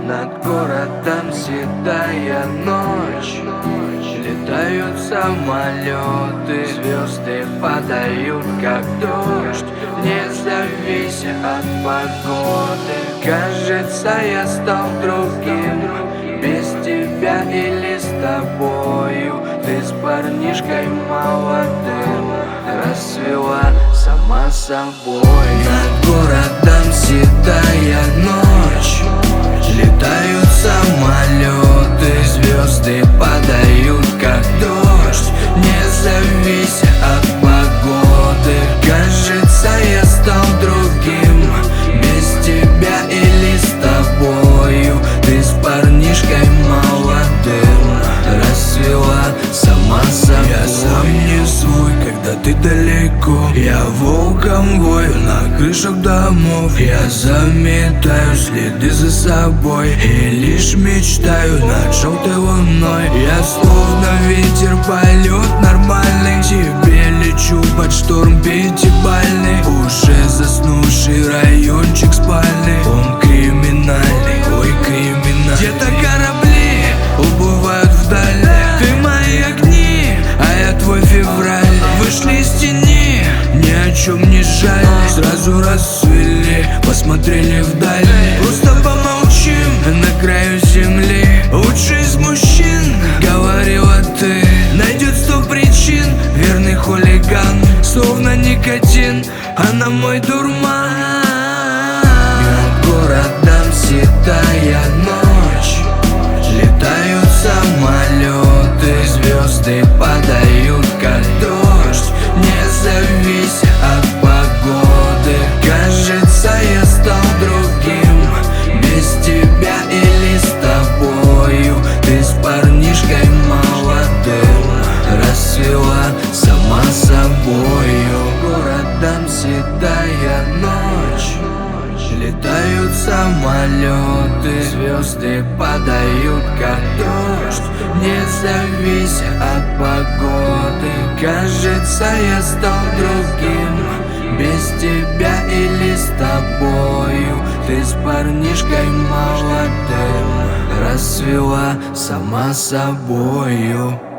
Над городом седая ночь, летают самолеты, звезды падают как дождь, не завися от погоды. Кажется, я стал другим, без тебя или с тобою. Ты с парнишкой молодым расцвела сама собой. Над городом седая ночь, летают самолеты, звезды падают как дождь, не завися от погоды. Кажется, я стал другим, без тебя или с тобою. Ты с парнишкой молодым расцвела сама собой. Я сам не свой, когда ты далеко. Я волком вою на крышах домов. Я заметаю следы за собой и лишь мечтаю над желтой луной. Я словно ветер, полет нормальный, тебе лечу под шторм пятибалльный. Уже заснувший райончик спальный, он криминальный, ой криминальный. Где-то корабли уплывают вдали, ты мои огни, а я твой февраль. Вышли из тени, ни о чем не жаль, сразу расцвели, посмотрели вдаль. Просто помолчим на краю земли. Лучший из мужчин, говорила ты, найдет 100 причин. Верный хулиган, словно никотин, она мой дурман. Над городом седая ночь, летают самолеты, звезды падают как дождь, не завися от погоды. Кажется, я стал другим, без тебя или с тобою. Ты с парнишкой молодым расцвела сама собою. Городом седая ночь, летают самолеты, звезды падают как дождь, не завися от погоды. Кажется, я стал другим, без тебя или с тобою. Ты с парнишкой молодым расцвела сама собою.